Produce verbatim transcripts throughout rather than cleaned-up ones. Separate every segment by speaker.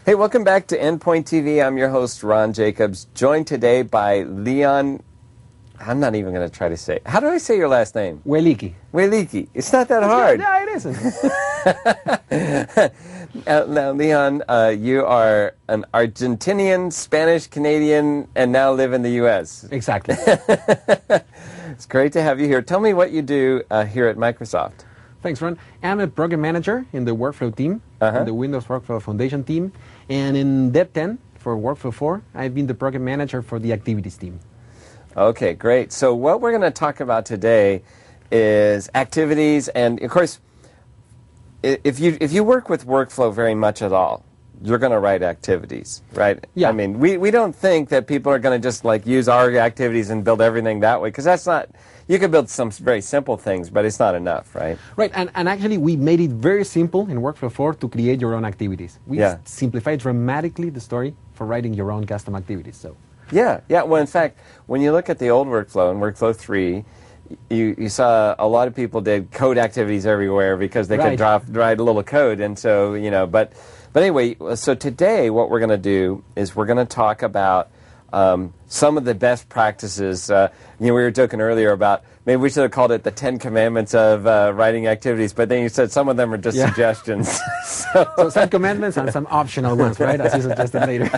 Speaker 1: Hey, welcome back to Endpoint T V. I'm your host, Ron Jacobs, joined today by Leon. I'm not even going to try to say it. How do I say your last name?
Speaker 2: Weliki.
Speaker 1: Weliki. It's not that
Speaker 2: That's
Speaker 1: hard.
Speaker 2: Good. Yeah, it isn't.
Speaker 1: now, now, Leon, uh, you are an Argentinian, Spanish, Canadian, and now live in the U S
Speaker 2: Exactly.
Speaker 1: It's great to have you here. Tell me what you do uh, here at Microsoft.
Speaker 2: Thanks, Ron. I'm a program manager in the Workflow team,
Speaker 1: Uh-huh.
Speaker 2: in the Windows Workflow Foundation team. And in Dev ten, for Workflow four, I've been the program manager for the activities team.
Speaker 1: Okay, great. So what we're going to talk about today is activities, and of course, i- if you if you work with workflow very much at all, you're going to write activities, right?
Speaker 2: Yeah.
Speaker 1: I mean, we, we don't think that people are going to just like use our activities and build everything that way, because that's not. You can build some very simple things, but it's not enough, right?
Speaker 2: Right, and, and actually we made it very simple in Workflow four to create your own activities. We
Speaker 1: Yeah.
Speaker 2: simplified dramatically the story for writing your own custom activities. So.
Speaker 1: Yeah, yeah. Well, in fact, when you look at the old workflow and Workflow three, you, you saw a lot of people did code activities everywhere because they
Speaker 2: Right.
Speaker 1: could drop, write a little code. And so, you know, but, but anyway, so today what we're going to do is we're going to talk about um, some of the best practices. Uh, you know, we were joking earlier about maybe we should have called it the Ten Commandments of uh, writing activities, but then you said some of them are just
Speaker 2: Yeah.
Speaker 1: suggestions. so,
Speaker 2: So some commandments and some optional ones, right? As you suggested later.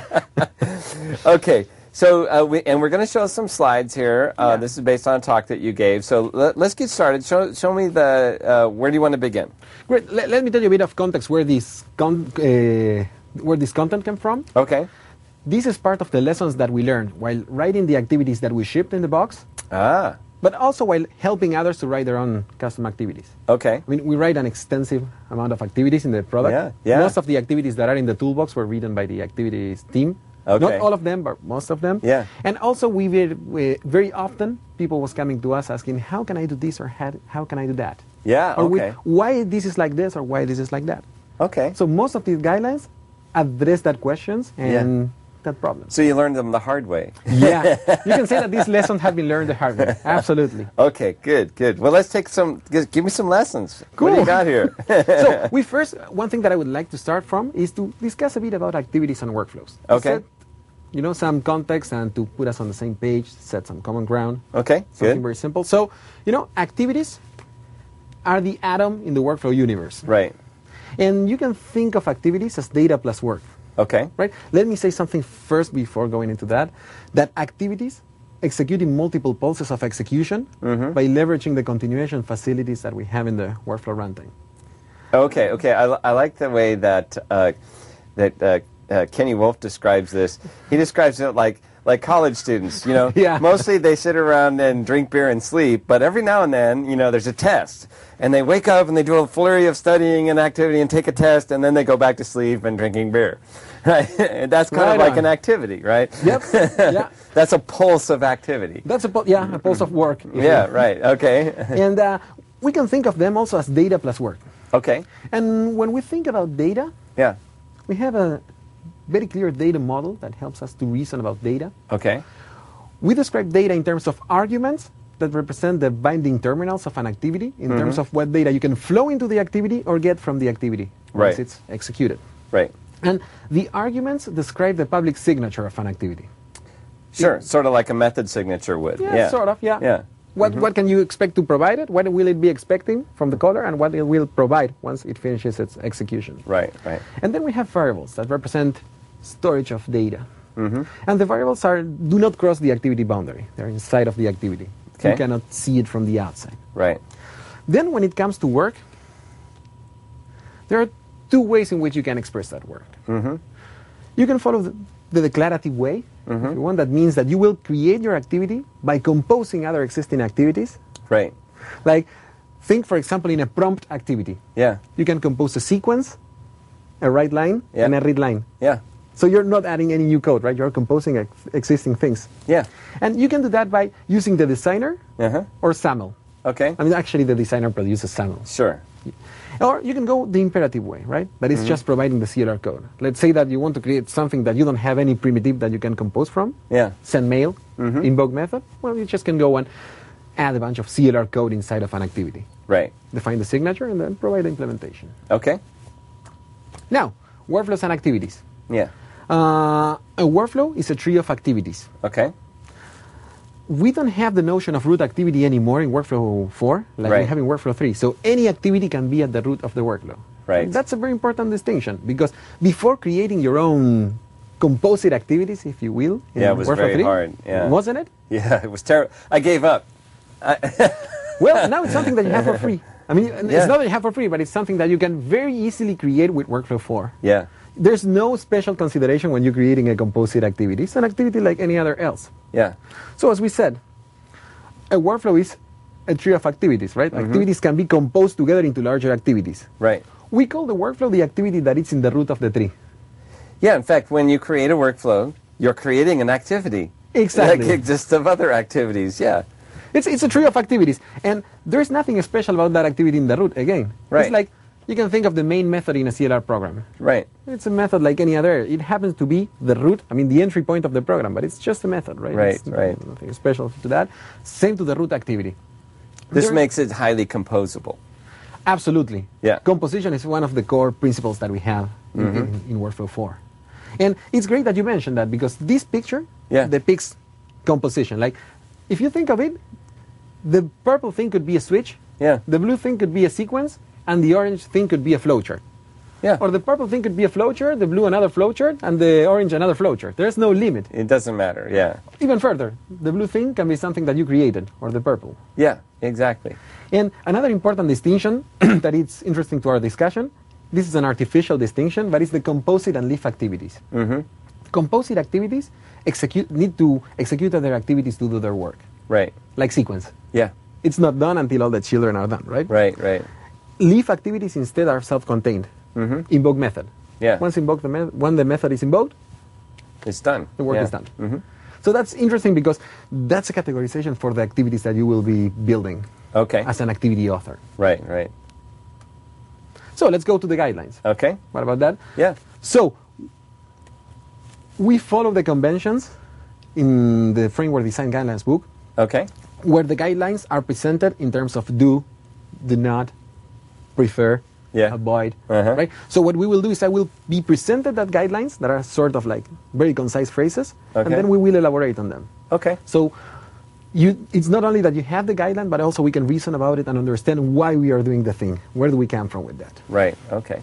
Speaker 1: Okay, so uh, we, and we're going to show some slides here. Uh,
Speaker 2: Yeah.
Speaker 1: This is based on a talk that you gave. So let, let's get started. Show, show me the. Uh, where do you want to begin?
Speaker 2: Great. Let, let me tell you a bit of context where this con- uh, where this content came from.
Speaker 1: Okay.
Speaker 2: This is part of the lessons that we learned while writing the activities that we shipped in the box,
Speaker 1: Ah.
Speaker 2: but also while helping others to write their own custom activities.
Speaker 1: Okay.
Speaker 2: I mean, we write an extensive amount of activities in the product.
Speaker 1: Yeah, yeah.
Speaker 2: Most of the activities that are in the toolbox were written by the activities team.
Speaker 1: Okay.
Speaker 2: Not all of them, but most of them.
Speaker 1: Yeah.
Speaker 2: And also, we, were, we very often people was coming to us asking, "How can I do this?" or "How, how can I do that?"
Speaker 1: Yeah.
Speaker 2: Or we,
Speaker 1: Okay.
Speaker 2: why this is like this or why this is like that.
Speaker 1: Okay.
Speaker 2: So most of these guidelines address that questions and
Speaker 1: Yeah.
Speaker 2: that problem.
Speaker 1: So you learned them the hard way.
Speaker 2: Yeah, you can say that these lessons have been learned the hard way. Absolutely.
Speaker 1: Okay. Good. Good. Well, let's take some. Give give me some lessons. What do
Speaker 2: Cool.
Speaker 1: you got here?
Speaker 2: So we first, one thing that I would like to start from is to discuss a bit about activities and workflows. To
Speaker 1: Okay.
Speaker 2: set, you know, some context and to put us on the same page, set some common ground.
Speaker 1: Okay.
Speaker 2: Something
Speaker 1: Good.
Speaker 2: very simple. So, you know, activities are the atom in the workflow universe.
Speaker 1: Right.
Speaker 2: And you can think of activities as data plus work.
Speaker 1: Okay.
Speaker 2: Right? Let me say something first before going into that, that activities execute in multiple pulses of execution
Speaker 1: Mm-hmm.
Speaker 2: by leveraging the continuation facilities that we have in the workflow runtime.
Speaker 1: Okay, okay. I, li- I like the way that uh, that uh, uh, Kenny Wolf describes this. He describes it like like college students. You know,
Speaker 2: Yeah.
Speaker 1: mostly they sit around and drink beer and sleep, but every now and then, you know, there's a test, and they wake up and they do a flurry of studying and activity and take a test, and then they go back to sleep and drinking beer. Right, and that's kind of
Speaker 2: Right
Speaker 1: like
Speaker 2: on.
Speaker 1: an activity, right?
Speaker 2: Yep. Yeah.
Speaker 1: That's a pulse of activity.
Speaker 2: That's a pu- yeah, a pulse of work. if
Speaker 1: Yeah,
Speaker 2: you-
Speaker 1: right. Okay.
Speaker 2: And uh, we can think of them also as data plus work.
Speaker 1: Okay.
Speaker 2: And when we think about data,
Speaker 1: Yeah.
Speaker 2: we have a very clear data model that helps us to reason about data.
Speaker 1: Okay.
Speaker 2: We describe data in terms of arguments that represent the binding terminals of an activity in terms of what data you can flow into the activity or get from the activity once
Speaker 1: Right.
Speaker 2: it's executed.
Speaker 1: Right.
Speaker 2: And the arguments describe the public signature of an activity.
Speaker 1: Sure. Sort of like a method signature would.
Speaker 2: Yeah,
Speaker 1: Yeah.
Speaker 2: sort of, yeah.
Speaker 1: Yeah.
Speaker 2: What, what can you expect to provide it? What will it be expecting from the caller? And what it will provide once it finishes its execution.
Speaker 1: Right. Right.
Speaker 2: And then we have variables that represent storage of data.
Speaker 1: Mm-hmm.
Speaker 2: And the variables are do not cross the activity boundary. They're inside of the activity.
Speaker 1: Okay.
Speaker 2: You cannot see it from the outside.
Speaker 1: Right.
Speaker 2: Then when it comes to work, there are two ways in which you can express that work.
Speaker 1: Mm-hmm.
Speaker 2: You can follow the, the declarative way.
Speaker 1: Mm-hmm.
Speaker 2: If you want, that means that you will create your activity by composing other existing activities.
Speaker 1: Right.
Speaker 2: Like, think, for example, in a prompt activity.
Speaker 1: Yeah.
Speaker 2: You can compose a sequence, a write line,
Speaker 1: Yeah.
Speaker 2: and a read line.
Speaker 1: Yeah.
Speaker 2: So you're not adding any new code, right? You're composing ex- existing things.
Speaker 1: Yeah.
Speaker 2: And you can do that by using the designer
Speaker 1: Uh-huh.
Speaker 2: or SAML.
Speaker 1: Okay.
Speaker 2: I mean, actually, the designer produces SAML.
Speaker 1: Sure.
Speaker 2: Or you can go the imperative way, right? That is just providing the C L R code. Let's say that you want to create something that you don't have any primitive that you can compose from.
Speaker 1: Yeah.
Speaker 2: Send mail, invoke method. Well, you just can go and add a bunch of C L R code inside of an activity.
Speaker 1: Right.
Speaker 2: Define the signature and then provide the implementation.
Speaker 1: Okay.
Speaker 2: Now, workflows and activities.
Speaker 1: Yeah.
Speaker 2: Uh, a workflow is a tree of activities.
Speaker 1: Okay.
Speaker 2: We don't have the notion of root activity anymore in Workflow four, like
Speaker 1: Right.
Speaker 2: we have in Workflow three. So any activity can be at the root of the workflow.
Speaker 1: Right.
Speaker 2: And that's a very important distinction, because before creating your own composite activities, if you will, in
Speaker 1: Yeah, it was
Speaker 2: Workflow
Speaker 1: very
Speaker 2: three,
Speaker 1: hard, yeah.
Speaker 2: wasn't it?
Speaker 1: Yeah, it was terrible. I gave up.
Speaker 2: Well, now it's something that you have for free. I mean,
Speaker 1: Yeah.
Speaker 2: it's not that you have for free, but it's something that you can very easily create with Workflow four.
Speaker 1: Yeah.
Speaker 2: There's no special consideration when you're creating a composite activity. It's an activity like any other else.
Speaker 1: Yeah.
Speaker 2: So as we said, a workflow is a tree of activities, right?
Speaker 1: Mm-hmm.
Speaker 2: Activities can be composed together into larger activities.
Speaker 1: Right.
Speaker 2: We call the workflow the activity that is in the root of the tree.
Speaker 1: Yeah, in fact, when you create a workflow, you're creating an activity.
Speaker 2: Exactly.
Speaker 1: That exists of other activities, yeah.
Speaker 2: It's, it's a tree of activities. And there's nothing special about that activity in the root, again.
Speaker 1: Right.
Speaker 2: It's like, you can think of the main method in a C L R program.
Speaker 1: Right.
Speaker 2: It's a method like any other. It happens to be the root, I mean, the entry point of the program, but it's just a method, right?
Speaker 1: Right,
Speaker 2: It's
Speaker 1: right.
Speaker 2: Nothing special to that. Same to the root activity.
Speaker 1: This
Speaker 2: There-
Speaker 1: makes it highly composable.
Speaker 2: Absolutely.
Speaker 1: Yeah.
Speaker 2: Composition is one of the core principles that we have in,
Speaker 1: Mm-hmm.
Speaker 2: in, in Workflow four. And it's great that you mentioned that, because this picture
Speaker 1: Yeah.
Speaker 2: depicts composition. Like, if you think of it, the purple thing could be a switch,
Speaker 1: Yeah.
Speaker 2: the blue thing could be a sequence, and the orange thing could be a flowchart.
Speaker 1: Yeah.
Speaker 2: Or the purple thing could be a flowchart, the blue another flowchart, and the orange another flowchart. There's no limit.
Speaker 1: It doesn't matter, yeah.
Speaker 2: Even further, the blue thing can be something that you created, or the purple.
Speaker 1: Yeah, exactly.
Speaker 2: And another important distinction that is interesting to our discussion, this is an artificial distinction, but it's the composite and leaf activities.
Speaker 1: Mm-hmm.
Speaker 2: Composite activities execute, need to execute other activities to do their work,
Speaker 1: Right.
Speaker 2: like sequence.
Speaker 1: Yeah.
Speaker 2: It's not done until all the children are done, right?
Speaker 1: Right, right.
Speaker 2: Leaf activities instead are self-contained.
Speaker 1: Mm-hmm.
Speaker 2: Invoke method.
Speaker 1: Yeah.
Speaker 2: Once invoke the me- when the method is invoked,
Speaker 1: It's done.
Speaker 2: the work
Speaker 1: Yeah.
Speaker 2: is done.
Speaker 1: Mm-hmm.
Speaker 2: So that's interesting, because that's a categorization for the activities that you will be building
Speaker 1: Okay.
Speaker 2: as an activity author.
Speaker 1: Right, right.
Speaker 2: So let's go to the guidelines.
Speaker 1: Okay.
Speaker 2: What about that?
Speaker 1: Yeah.
Speaker 2: So we follow the conventions in the Framework Design Guidelines book,
Speaker 1: Okay.
Speaker 2: where the guidelines are presented in terms of do, do not, prefer,
Speaker 1: Yeah.
Speaker 2: avoid,
Speaker 1: Uh-huh.
Speaker 2: right? So what we will do is I will be presented that guidelines that are sort of like very concise phrases, and
Speaker 1: Okay.
Speaker 2: then we will elaborate on them.
Speaker 1: Okay.
Speaker 2: So you, it's not only that you have the guideline, but also we can reason about it and understand why we are doing the thing. Where do we come from with that?
Speaker 1: Right. Okay.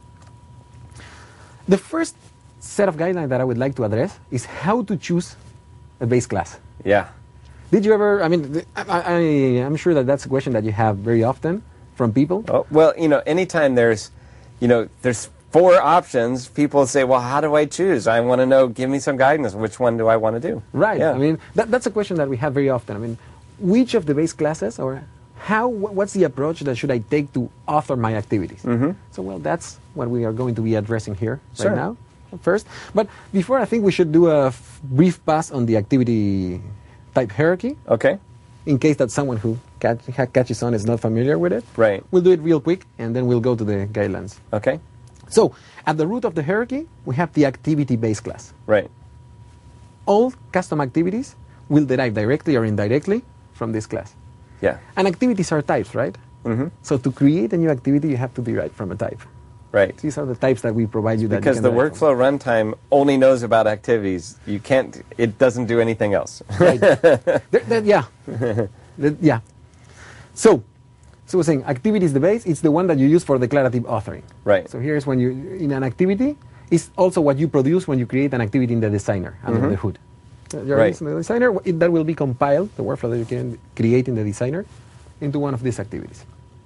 Speaker 2: The first set of guidelines that I would like to address is how to choose a base class.
Speaker 1: Yeah.
Speaker 2: Did you ever, I mean, th- I, I, I'm sure that that's a question that you have very often from people.
Speaker 1: Oh, well, you know, anytime there's, you know, there's four options, people say, well, how do I choose? I want to know, give me some guidance. Which one do I want to do?
Speaker 2: Right.
Speaker 1: Yeah.
Speaker 2: I mean, that, that's a question that we have very often. I mean, which of the base classes or how, wh- what's the approach that should I take to author my activities?
Speaker 1: Mm-hmm.
Speaker 2: So, well, that's what we are going to be addressing here
Speaker 1: Sure.
Speaker 2: right now first. But before, I think we should do a f- brief pass on the activity type hierarchy,
Speaker 1: Okay.
Speaker 2: in case that someone who catch, ha- catches on is not familiar with it.
Speaker 1: Right.
Speaker 2: We'll do it real quick, and then we'll go to the guidelines.
Speaker 1: Okay.
Speaker 2: So, at the root of the hierarchy, we have the activity-based class.
Speaker 1: Right.
Speaker 2: All custom activities will derive directly or indirectly from this class.
Speaker 1: Yeah.
Speaker 2: And activities are types, right?
Speaker 1: Mm-hmm.
Speaker 2: So to create a new activity, you have to derive from a type.
Speaker 1: Right.
Speaker 2: These are the types that we provide you. That you
Speaker 1: Because
Speaker 2: can
Speaker 1: the
Speaker 2: derive
Speaker 1: workflow runtime only knows about activities. You can't, it doesn't do anything else.
Speaker 2: from. Right. There- there- yeah. The- yeah. So, so we're saying activity is the base. It's the one that you use for declarative authoring.
Speaker 1: Right.
Speaker 2: So here's when you in an activity. It's also what you produce when you create an activity in the designer under
Speaker 1: Mhm.
Speaker 2: the hood. Uh, You're
Speaker 1: Right.
Speaker 2: using the designer. It, that will be compiled, the workflow that you can create in the designer, into one of these activities.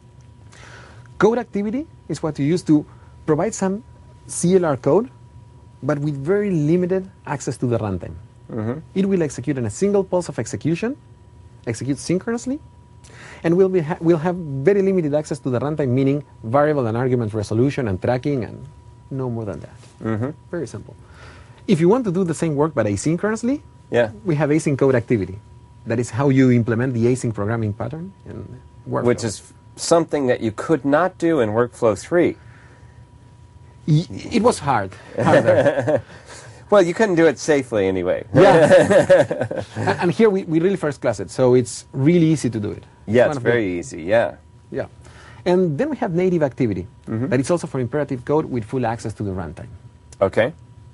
Speaker 2: Code activity is what you use to provide some C L R code, but with very limited access to the runtime.
Speaker 1: Mm-hmm.
Speaker 2: It will execute in a single pulse of execution, execute synchronously, and will be ha- will have very limited access to the runtime, meaning variable and argument resolution and tracking, and no more than that.
Speaker 1: Mm-hmm.
Speaker 2: Very simple. If you want to do the same work but asynchronously,
Speaker 1: Yeah.
Speaker 2: we have async code activity. That is how you implement the async programming pattern in workflow.
Speaker 1: Which is something that you could not do in Workflow three.
Speaker 2: Y- it was hard. Harder.
Speaker 1: Well, you couldn't do it safely anyway.
Speaker 2: Yeah. and, and here we, we really first class it, so it's really easy to do it.
Speaker 1: Yeah,
Speaker 2: one
Speaker 1: it's
Speaker 2: of the-
Speaker 1: very easy. Yeah.
Speaker 2: Yeah. And then we have native activity.
Speaker 1: Mhm.
Speaker 2: That is also for imperative code with full access to the runtime.
Speaker 1: Okay.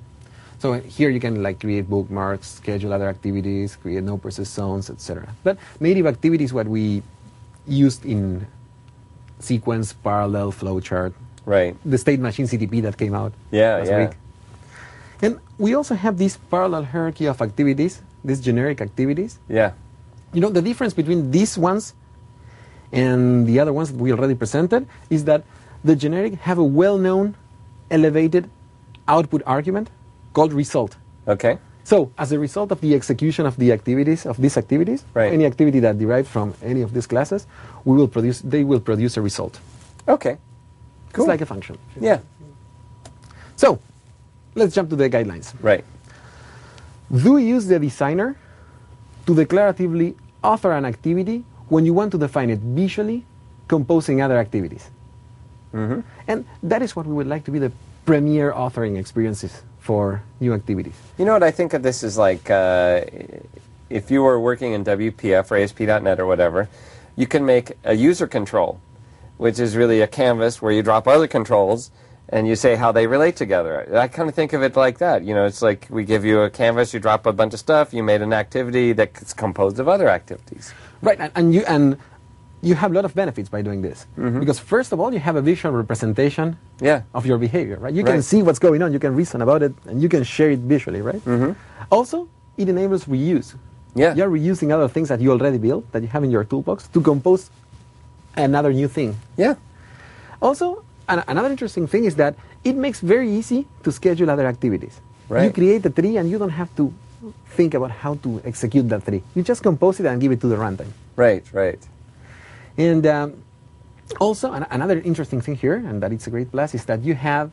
Speaker 2: So here you can like create bookmarks, schedule other activities, create no process zones, et cetera. But native activity is what we used in sequence, parallel, flowchart,
Speaker 1: Right.
Speaker 2: the state machine C T P that came out
Speaker 1: Yeah,
Speaker 2: last
Speaker 1: yeah.
Speaker 2: week. And we also have this parallel hierarchy of activities, these generic activities.
Speaker 1: Yeah.
Speaker 2: You know, the difference between these ones and the other ones that we already presented is that the generic have a well-known elevated output argument called result.
Speaker 1: Okay.
Speaker 2: So, as a result of the execution of the activities, of these activities,
Speaker 1: Right.
Speaker 2: any activity that derives from any of these classes, we will produce, they will produce a result.
Speaker 1: Okay. Cool.
Speaker 2: It's like a function.
Speaker 1: Yeah.
Speaker 2: So, let's jump to the guidelines.
Speaker 1: Right.
Speaker 2: Do use the designer to declaratively author an activity when you want to define it visually, composing other activities.
Speaker 1: Mm-hmm.
Speaker 2: And that is what we would like to be the premier authoring experiences for new activities.
Speaker 1: You know what I think of this is like, uh, if you were working in W P F or A S P dot net or whatever, you can make a user control, which is really a canvas where you drop other controls and you say how they relate together. I kind of think of it like that. You know, it's like we give you a canvas, you drop a bunch of stuff, you made an activity that's composed of other activities.
Speaker 2: Right, and, and you and you have a lot of benefits by doing this.
Speaker 1: Mm-hmm.
Speaker 2: Because first of all, you have a visual representation
Speaker 1: Yeah.
Speaker 2: of your behavior, right? You can
Speaker 1: Right.
Speaker 2: see what's going on, you can reason about it, and you can share it visually, right?
Speaker 1: Mm-hmm.
Speaker 2: Also, it enables reuse.
Speaker 1: Yeah.
Speaker 2: You're reusing other things that you already built, that you have in your toolbox, to compose another new thing.
Speaker 1: Yeah.
Speaker 2: Also, an- another interesting thing is that it makes very easy to schedule other activities.
Speaker 1: Right.
Speaker 2: You create a tree and you don't have to think about how to execute that tree. You just compose it and give it to the runtime.
Speaker 1: Right, right.
Speaker 2: And um, also, an- another interesting thing here, and that it's a great plus, is that you have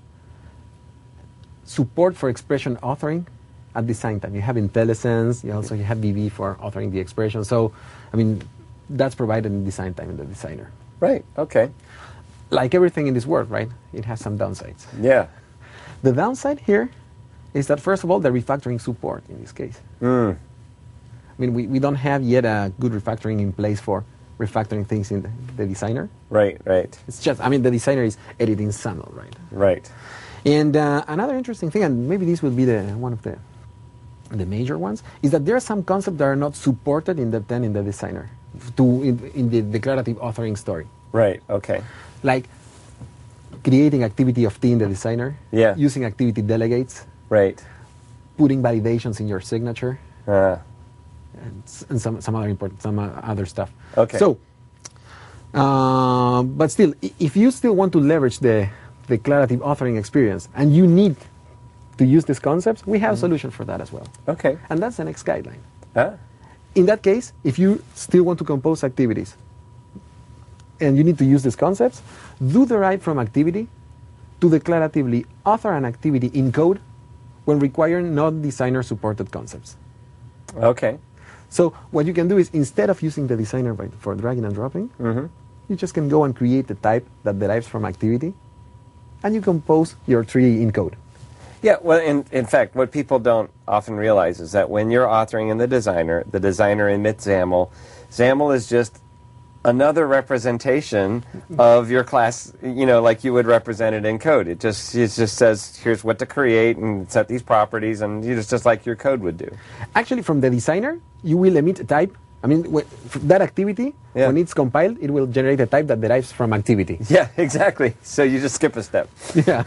Speaker 2: support for expression authoring at design time. You have IntelliSense, you also you have V B for authoring the expression. So, I mean, that's provided in design time in the designer.
Speaker 1: Right, okay.
Speaker 2: Like everything in this world, right? It has some downsides.
Speaker 1: Yeah.
Speaker 2: The downside here is that, first of all, the refactoring support in this case.
Speaker 1: Mm.
Speaker 2: I mean, we, we don't have yet a good refactoring in place for refactoring things in the, the designer.
Speaker 1: Right, right,
Speaker 2: It's just, I mean, the designer is editing S A M L, right?
Speaker 1: right.
Speaker 2: And uh, another interesting thing, and maybe this will be the one of the the major ones, is that there are some concepts that are not supported in the ten in the designer, to in, in the declarative authoring story,
Speaker 1: Right, okay.
Speaker 2: like creating activity of T in the designer,
Speaker 1: Yeah.
Speaker 2: using activity delegates,
Speaker 1: Right.
Speaker 2: putting validations in your signature,
Speaker 1: Uh,
Speaker 2: and, s- and some some other important some uh, other stuff.
Speaker 1: Okay.
Speaker 2: So, uh, but still, i- if you still want to leverage the declarative authoring experience and you need to use these concepts, we have a solution for that as well.
Speaker 1: okay.
Speaker 2: And that's the next guideline.
Speaker 1: Huh?
Speaker 2: In that case, if you still want to compose activities and you need to use these concepts, do the right from activity to declaratively author an activity in code when requiring non-designer supported concepts.
Speaker 1: Okay.
Speaker 2: So what you can do is, instead of using the designer by, for dragging and dropping,
Speaker 1: Mm-hmm.
Speaker 2: you just can go and create the type that derives from activity, and you compose your tree in code.
Speaker 1: Yeah, well, in, in fact, what people don't often realize is that when you're authoring in the designer, the designer emits XAML. XAML is just another representation of your class, you know, like you would represent it in code. It just it just says, here's what to create and set these properties, and it's just like your code would do.
Speaker 2: Actually, from the designer, you will emit a type. I mean, wh- f- that activity,
Speaker 1: Yeah.
Speaker 2: when it's compiled, it will generate a type that derives from activity.
Speaker 1: Yeah, exactly. So you just skip a step.
Speaker 2: Yeah.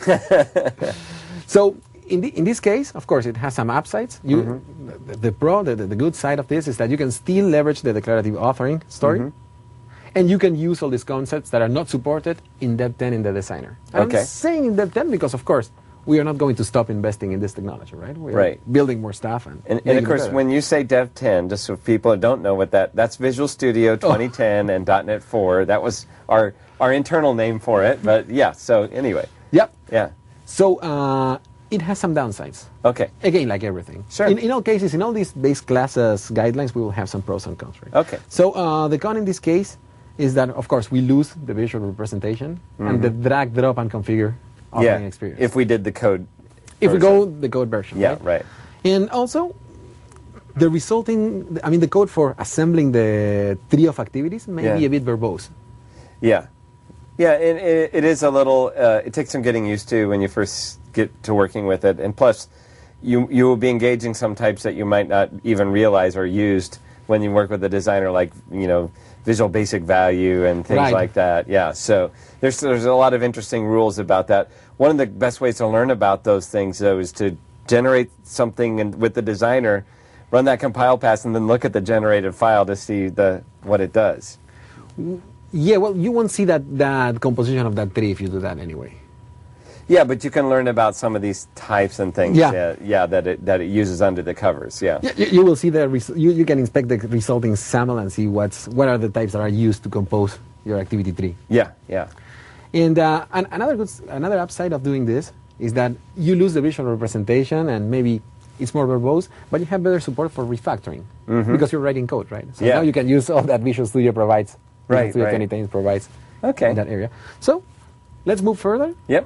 Speaker 2: So in, the, in this case, of course, it has some upsides. You,
Speaker 1: Mm-hmm.
Speaker 2: the, the pro, the, the good side of this is that you can still leverage the declarative authoring story,
Speaker 1: Mm-hmm.
Speaker 2: and you can use all these concepts that are not supported in Dev ten in the designer.
Speaker 1: Okay.
Speaker 2: I'm saying in Dev ten because, of course, we are not going to stop investing in this technology, right? We are
Speaker 1: Right.
Speaker 2: building more stuff. And,
Speaker 1: And, and
Speaker 2: making
Speaker 1: of
Speaker 2: it
Speaker 1: course,
Speaker 2: better.
Speaker 1: when you say Dev ten, just so people don't know what that, that's Visual Studio twenty ten and .NET four. That was our our internal name for it. But yeah, so anyway,
Speaker 2: Yep.
Speaker 1: yeah,
Speaker 2: So uh, it has some downsides.
Speaker 1: okay,
Speaker 2: Again, like everything.
Speaker 1: Sure.
Speaker 2: In, in all cases, in all these base classes guidelines, we will have some pros and cons, right?
Speaker 1: Okay.
Speaker 2: So uh, the con in this case is that, of course, we lose the visual representation and the drag, drop, and configure authoring
Speaker 1: yeah.
Speaker 2: experience.
Speaker 1: If we did the code,
Speaker 2: If we
Speaker 1: version.
Speaker 2: go the code version,
Speaker 1: yeah,
Speaker 2: right?
Speaker 1: right,
Speaker 2: And also, the resulting, I mean, the code for assembling the tree of activities may
Speaker 1: Yeah.
Speaker 2: be a bit verbose.
Speaker 1: yeah, yeah. It, it, it is a little. Uh, it takes some getting used to when you first get to working with it, and plus, you you will be engaging some types that you might not even realize are used when you work with a designer, like, you know, Visual Basic Value and things
Speaker 2: Right.
Speaker 1: like that. Yeah, so there's there's a lot of interesting rules about that. One of the best ways to learn about those things, though, is to generate something and with the designer, run that compile pass, and then look at the generated file to see the what it does.
Speaker 2: Yeah, well, you won't see that, that composition of that tree if you do that anyway.
Speaker 1: Yeah, but you can learn about some of these types and things.
Speaker 2: Yeah.
Speaker 1: yeah, yeah, that it that it uses under the covers. Yeah.
Speaker 2: Yeah, you, you will see the res- you, you can inspect the resulting SAML and see what's what are the types that are used to compose your activity tree.
Speaker 1: Yeah, yeah.
Speaker 2: And, uh, and another good, s- another upside of doing this is that you lose the visual representation and maybe it's more verbose, but you have better support for refactoring because you're writing code, right? So
Speaker 1: Yeah.
Speaker 2: now you can use all that Visual Studio provides. Visual
Speaker 1: Right,
Speaker 2: Studio
Speaker 1: right.
Speaker 2: twenty ten provides
Speaker 1: Okay.
Speaker 2: in that area. So let's move further.
Speaker 1: Yep.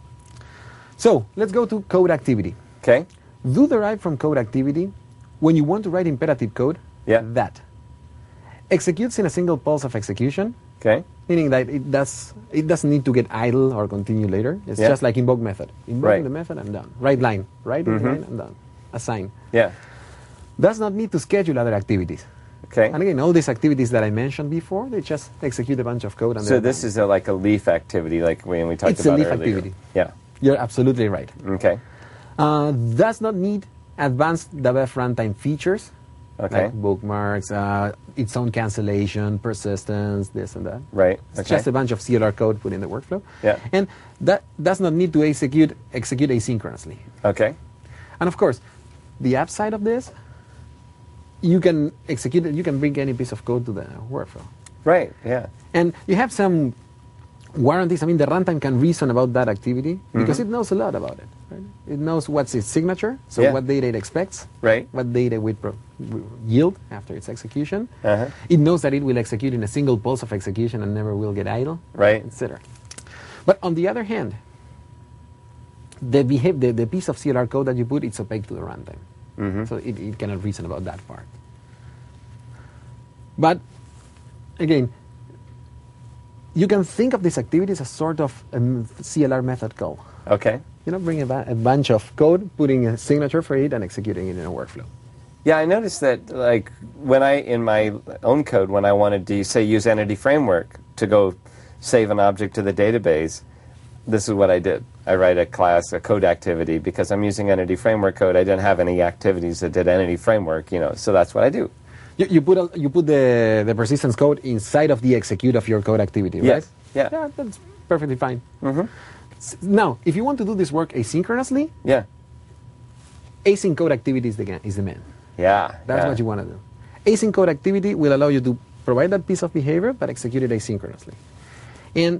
Speaker 2: So let's go to code activity.
Speaker 1: Okay.
Speaker 2: Do derive from code activity when you want to write imperative code
Speaker 1: Yeah.
Speaker 2: that executes in a single pulse of execution,
Speaker 1: Okay.
Speaker 2: meaning that it does it doesn't need to get idle or continue later. It's
Speaker 1: Yeah.
Speaker 2: just like invoke method. Invoking
Speaker 1: Right.
Speaker 2: the method, I'm done. Write line. Write line, I'm done. Assign.
Speaker 1: Yeah.
Speaker 2: Does not need to schedule other activities.
Speaker 1: Okay.
Speaker 2: And again, all these activities that I mentioned before, they just execute a bunch of code. And
Speaker 1: So
Speaker 2: they're
Speaker 1: this
Speaker 2: done.
Speaker 1: is a, like a leaf activity, like when we talked
Speaker 2: It's a
Speaker 1: about
Speaker 2: leaf
Speaker 1: earlier.
Speaker 2: activity.
Speaker 1: Yeah.
Speaker 2: You're absolutely right.
Speaker 1: Okay.
Speaker 2: Uh, does not need advanced DevF runtime features,
Speaker 1: Okay.
Speaker 2: like bookmarks, uh, its own cancellation, persistence, this and that.
Speaker 1: Right.
Speaker 2: It's
Speaker 1: Okay.
Speaker 2: just a bunch of C L R code put in the workflow.
Speaker 1: Yeah.
Speaker 2: And that does not need to execute execute asynchronously.
Speaker 1: Okay.
Speaker 2: And of course, the upside of this, you can execute it, you can bring any piece of code to the workflow.
Speaker 1: Right. Yeah.
Speaker 2: And you have some warranties. I mean, the runtime can reason about that activity because it knows a lot about it. Right? It knows what's its signature, so
Speaker 1: Yeah.
Speaker 2: what data it expects,
Speaker 1: Right.
Speaker 2: what data it will pro- will yield after its execution.
Speaker 1: Uh-huh.
Speaker 2: It knows that it will execute in a single pulse of execution and never will get idle,
Speaker 1: Right.
Speaker 2: et cetera. But on the other hand, the, behave, the, the piece of C L R code that you put, it's opaque to the runtime.
Speaker 1: Mhm.
Speaker 2: So it, it cannot reason about that part. But again, you can think of these activities as sort of a m- C L R method call.
Speaker 1: Okay.
Speaker 2: You know, bring a, ba- a bunch of code, putting a signature for it, and executing it in a workflow.
Speaker 1: Yeah, I noticed that, like, when I, in my own code, when I wanted to, say, use Entity Framework to go save an object to the database, this is what I did. I write a class, a code activity, because I'm using Entity Framework code. I didn't have any activities that did Entity Framework, you know, so that's what I do.
Speaker 2: You, you put a, you put the, the persistence code inside of the execute of your code activity, right?
Speaker 1: Yes. Yeah.
Speaker 2: Yeah, that's perfectly fine.
Speaker 1: Mm-hmm.
Speaker 2: S- Now, if you want to do this work asynchronously,
Speaker 1: Yeah.
Speaker 2: async code activity is the, ga- is the man.
Speaker 1: Yeah.
Speaker 2: That's
Speaker 1: yeah.
Speaker 2: what you want to do. Async code activity will allow you to provide that piece of behavior, but execute it asynchronously. And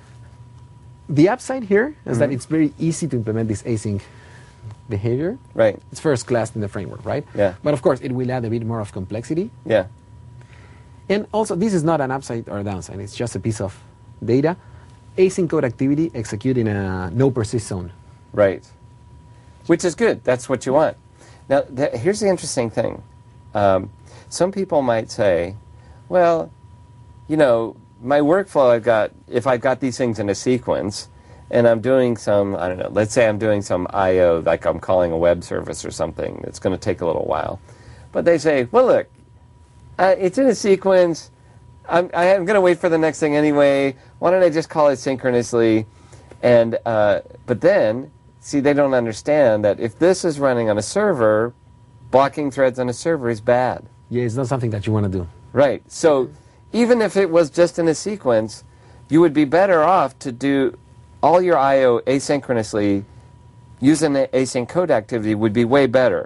Speaker 2: the upside here is that it's very easy to implement this async behavior.
Speaker 1: Right.
Speaker 2: It's first class in the framework, right?
Speaker 1: Yeah.
Speaker 2: But of course, it will add a bit more of complexity.
Speaker 1: Yeah.
Speaker 2: And also, this is not an upside or a downside. It's just a piece of data. Async code activity execute in a no persist zone.
Speaker 1: Right. Which is good. That's what you want. Now, th- here's the interesting thing. Um, some people might say, well, you know, my workflow, I've got, if I've got these things in a sequence, and I'm doing some, I don't know, let's say I'm doing some I O, like I'm calling a web service or something, it's going to take a little while. But they say, well, look, uh, it's in a sequence, I'm, I'm going to wait for the next thing anyway, why don't I just call it synchronously? And, uh, but then, see, they don't understand that if this is running on a server, blocking threads on a server is bad.
Speaker 2: Yeah, it's not something that you want to do.
Speaker 1: Right. So even if it was just in a sequence, you would be better off to do all your I O asynchronously. Using the async code activity would be way better.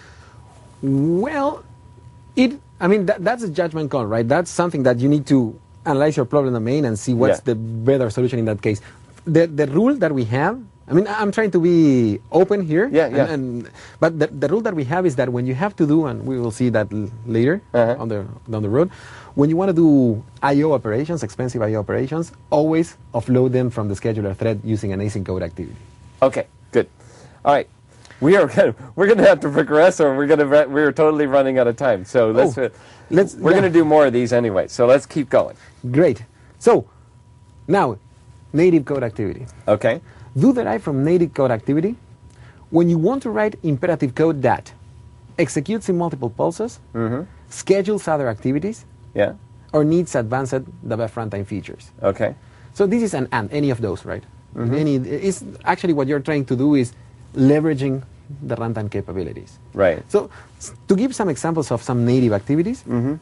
Speaker 2: Well, it. I mean, that, that's a judgment call, right? That's something that you need to analyze your problem domain and see what's
Speaker 1: Yeah.
Speaker 2: the better solution in that case. The the rule that we have. I mean, I'm trying to be open here.
Speaker 1: Yeah, yeah.
Speaker 2: And, and but the, the rule that we have is that when you have to do, and we will see that l- later
Speaker 1: Uh-huh.
Speaker 2: on the down the road, when you want to do I O operations, expensive I O operations, always offload them from the scheduler thread using an async code activity.
Speaker 1: Okay, good. All right. We are gonna, we're going to have to progress, or we're going to we're totally running out of time. So let's
Speaker 2: Oh,
Speaker 1: uh,
Speaker 2: let's-
Speaker 1: we're
Speaker 2: yeah.
Speaker 1: going to do more of these anyway. So let's keep going.
Speaker 2: Great. So now, native code activity.
Speaker 1: Okay.
Speaker 2: Do derive from native code activity when you want to write imperative code that executes in multiple pulses,
Speaker 1: Mm-hmm.
Speaker 2: schedules other activities,
Speaker 1: Yeah.
Speaker 2: or needs advanced Dev runtime features.
Speaker 1: Okay.
Speaker 2: So this is an and, any of those, right? Any, it's actually what you're trying to do is leveraging the runtime capabilities.
Speaker 1: Right.
Speaker 2: So s- to give some examples of some native activities,
Speaker 1: Mm-hmm.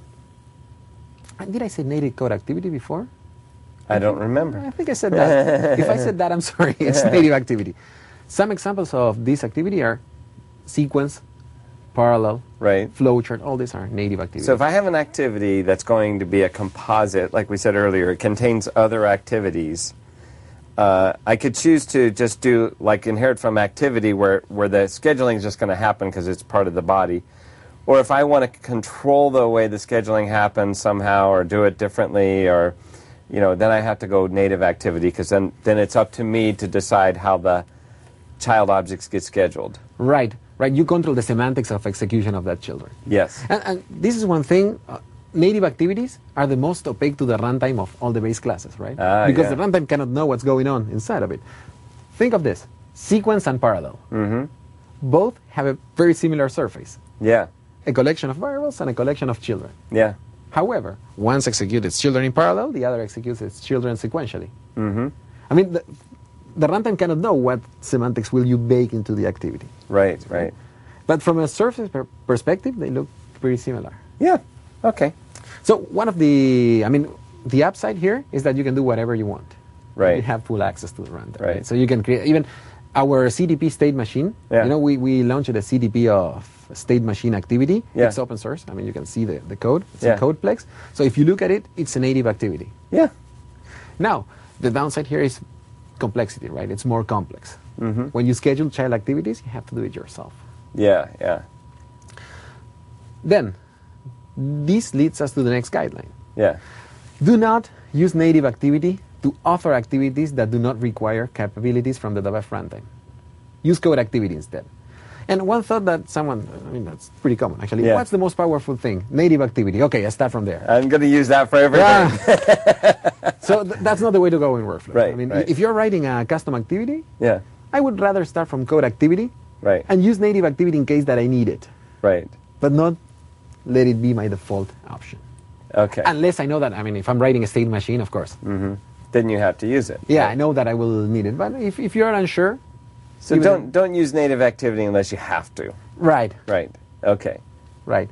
Speaker 2: uh, did I say native code activity before?
Speaker 1: I don't remember.
Speaker 2: I think I said that. If I said that, I'm sorry. It's native activity. Some examples of this activity are sequence, parallel,
Speaker 1: Right.
Speaker 2: flowchart. All these are native activities.
Speaker 1: So if I have an activity that's going to be a composite, like we said earlier, it contains other activities, uh, I could choose to just do like inherit from activity where, where the scheduling is just going to happen because it's part of the body. Or if I want to control the way the scheduling happens somehow or do it differently or, you know, then I have to go native activity because then, then it's up to me to decide how the child objects get scheduled.
Speaker 2: right, right. You control the semantics of execution of that children.
Speaker 1: Yes.
Speaker 2: And, and this is one thing. Uh, native activities are the most opaque to the runtime of all the base classes, right?
Speaker 1: Ah,
Speaker 2: because
Speaker 1: yeah.
Speaker 2: the runtime cannot know what's going on inside of it. Think of this: sequence and parallel.
Speaker 1: Mm-hmm.
Speaker 2: Both have a very similar surface:
Speaker 1: Yeah.
Speaker 2: a collection of variables and a collection of children.
Speaker 1: Yeah.
Speaker 2: However, once executes its children in parallel, the other executes its children sequentially.
Speaker 1: Mm-hmm.
Speaker 2: I mean, the, the runtime cannot know what semantics will you bake into the activity.
Speaker 1: Right, right.
Speaker 2: But from a surface per- perspective, they look pretty similar.
Speaker 1: Yeah. Okay.
Speaker 2: So one of the, I mean, the upside here is that you can do whatever you want.
Speaker 1: Right.
Speaker 2: You have full access to the runtime.
Speaker 1: Right.
Speaker 2: So you can create, even our C D P state machine,
Speaker 1: Yeah.
Speaker 2: you know, we, we launched a C D P of state machine activity.
Speaker 1: Yeah.
Speaker 2: It's open source. I mean, you can see the, the code. It's
Speaker 1: Yeah.
Speaker 2: a Codeplex. So if you look at it, it's a native activity.
Speaker 1: Yeah.
Speaker 2: Now, the downside here is complexity, right? It's more complex.
Speaker 1: Mm-hmm.
Speaker 2: When you schedule child activities, you have to do it yourself.
Speaker 1: Yeah, yeah.
Speaker 2: Then, this leads us to the next guideline.
Speaker 1: Yeah.
Speaker 2: Do not use native activity to author activities that do not require capabilities from the Dev runtime. Use code activity instead. And one thought that someone, I mean, that's pretty common actually.
Speaker 1: Yeah.
Speaker 2: What's the most powerful thing? Native activity. Okay, I start from there.
Speaker 1: I'm going to use that for everything.
Speaker 2: Yeah. so th- that's not the way to go in Workflow.
Speaker 1: Right,
Speaker 2: I mean,
Speaker 1: right.
Speaker 2: if you're writing a custom activity,
Speaker 1: Yeah.
Speaker 2: I would rather start from code activity
Speaker 1: Right.
Speaker 2: and use native activity in case that I need it,
Speaker 1: Right.
Speaker 2: but not let it be my default option.
Speaker 1: Okay.
Speaker 2: Unless I know that, I mean, if I'm writing a state machine, of course.
Speaker 1: Mm-hmm. Then you have to use it.
Speaker 2: Yeah, I know that I will need it. But if, if you're unsure,
Speaker 1: So
Speaker 2: even-
Speaker 1: don't don't use native activity unless you have to.
Speaker 2: right,
Speaker 1: Right. Okay.
Speaker 2: right.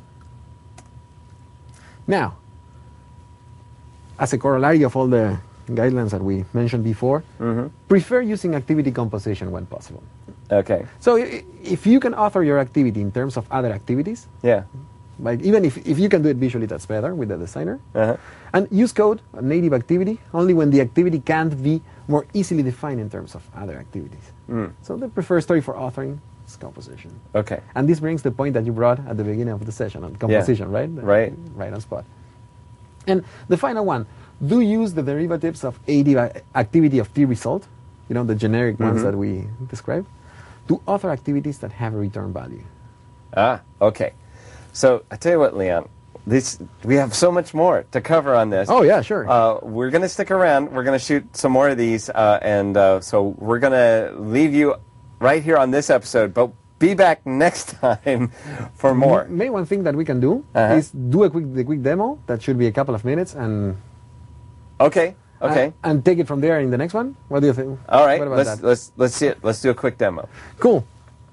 Speaker 2: Now, as a corollary of all the guidelines that we mentioned before,
Speaker 1: Mm-hmm.
Speaker 2: prefer using activity composition when possible.
Speaker 1: Okay.
Speaker 2: So i- if you can author your activity in terms of other activities,
Speaker 1: Yeah.
Speaker 2: like even if, if you can do it visually, that's better with the designer.
Speaker 1: Uh-huh.
Speaker 2: And use code, a native activity, only when the activity can't be more easily defined in terms of other activities.
Speaker 1: Mm.
Speaker 2: So the preferred story for authoring is composition.
Speaker 1: Okay.
Speaker 2: And this brings the point that you brought at the beginning of the session on composition, right?
Speaker 1: Right.
Speaker 2: Right on spot. And the final one, do use the derivatives of A D activity of T result, you know, the generic ones
Speaker 1: Mhm.
Speaker 2: that we described, to author activities that have a return value.
Speaker 1: Ah, okay. So I tell you what, Leon, this we have so much more to cover on this.
Speaker 2: Oh, yeah, sure.
Speaker 1: Uh, we're going to stick around. We're going to shoot some more of these, uh, and uh, so we're going to leave you right here on this episode. But be back next time for more.
Speaker 2: Maybe one thing that we can do
Speaker 1: Uh-huh.
Speaker 2: is do a quick the quick demo that should be a couple of minutes and
Speaker 1: Okay. Okay.
Speaker 2: uh, and take it from there in the next one. What do you think?
Speaker 1: All right.
Speaker 2: What about
Speaker 1: Let's
Speaker 2: that?
Speaker 1: let's let's see it. Let's do a quick demo.
Speaker 2: Cool.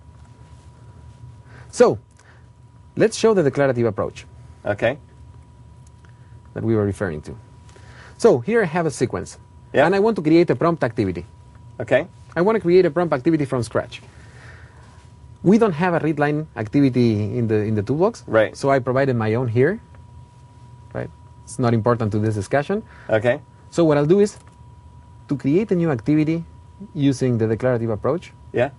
Speaker 2: So, let's show the declarative approach
Speaker 1: Okay.
Speaker 2: that we were referring to. So here I have a sequence,
Speaker 1: Yeah.
Speaker 2: and I want to create a prompt activity.
Speaker 1: Okay.
Speaker 2: I want to create a prompt activity from scratch. We don't have a readline activity in the in the toolbox,
Speaker 1: Right.
Speaker 2: So I provided my own here. Right. It's not important to this discussion.
Speaker 1: Okay.
Speaker 2: So what I'll do is to create a new activity using the declarative approach
Speaker 1: Yeah.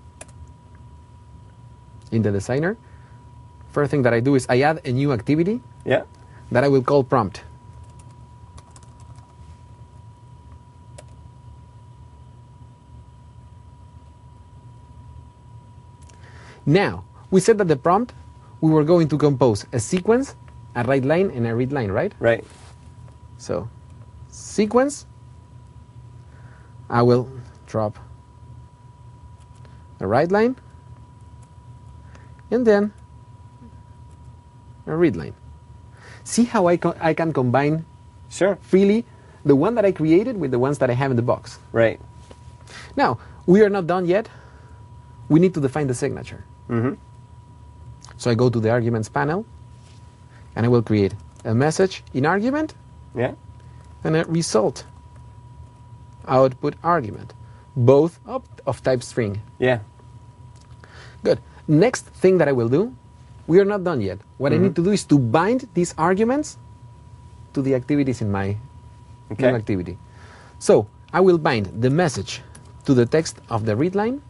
Speaker 2: in the designer. First thing that I do is I add a new activity
Speaker 1: Yeah.
Speaker 2: that I will call prompt. Now, we said that the prompt, we were going to compose a sequence, a write line, and a read line, right?
Speaker 1: Right.
Speaker 2: So, sequence, I will drop a write line, and then a read line. See how I, co I can combine
Speaker 1: Sure.
Speaker 2: freely the one that I created with the ones that I have in the box.
Speaker 1: Right.
Speaker 2: Now, we are not done yet. We need to define the signature.
Speaker 1: Mm-hmm.
Speaker 2: So I go to the arguments panel, and I will create a message in argument
Speaker 1: Yeah.
Speaker 2: and a result output argument, both of, of type string.
Speaker 1: Yeah.
Speaker 2: Good. Next thing that I will do, we are not done yet. What
Speaker 1: Mm-hmm.
Speaker 2: I need to do is to bind these arguments to the activities in my
Speaker 1: Okay.
Speaker 2: new activity. So I will bind the message to the text of the read line.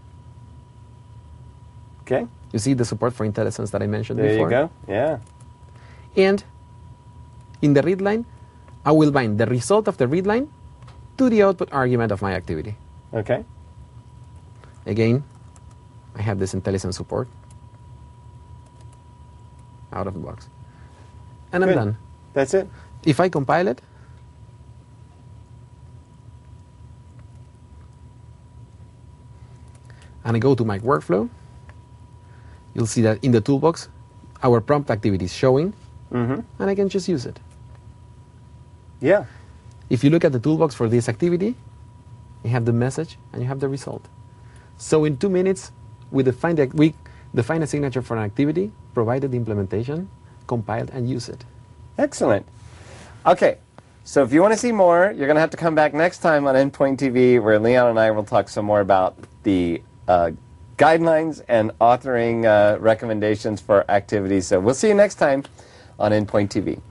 Speaker 1: Okay.
Speaker 2: You see the support for IntelliSense that I mentioned
Speaker 1: There
Speaker 2: before?
Speaker 1: you go. Yeah.
Speaker 2: And in the read line, I will bind the result of the read line to the output argument of my activity.
Speaker 1: Okay.
Speaker 2: Again, I have this IntelliSense support out of the box. And I'm
Speaker 1: Good.
Speaker 2: done.
Speaker 1: That's it.
Speaker 2: If I compile it, and I go to my workflow, you'll see that in the toolbox, our prompt activity is showing,
Speaker 1: Mm-hmm.
Speaker 2: and I can just use it.
Speaker 1: Yeah.
Speaker 2: If you look at the toolbox for this activity, you have the message and you have the result. So in two minutes, we define, the, we define a signature for an activity, provided the implementation, compiled, and use it.
Speaker 1: Excellent. Okay. So if you want to see more, you're going to have to come back next time on Endpoint T V, where Leon and I will talk some more about the uh, guidelines and authoring uh, recommendations for activities. So we'll see you next time on Endpoint T V.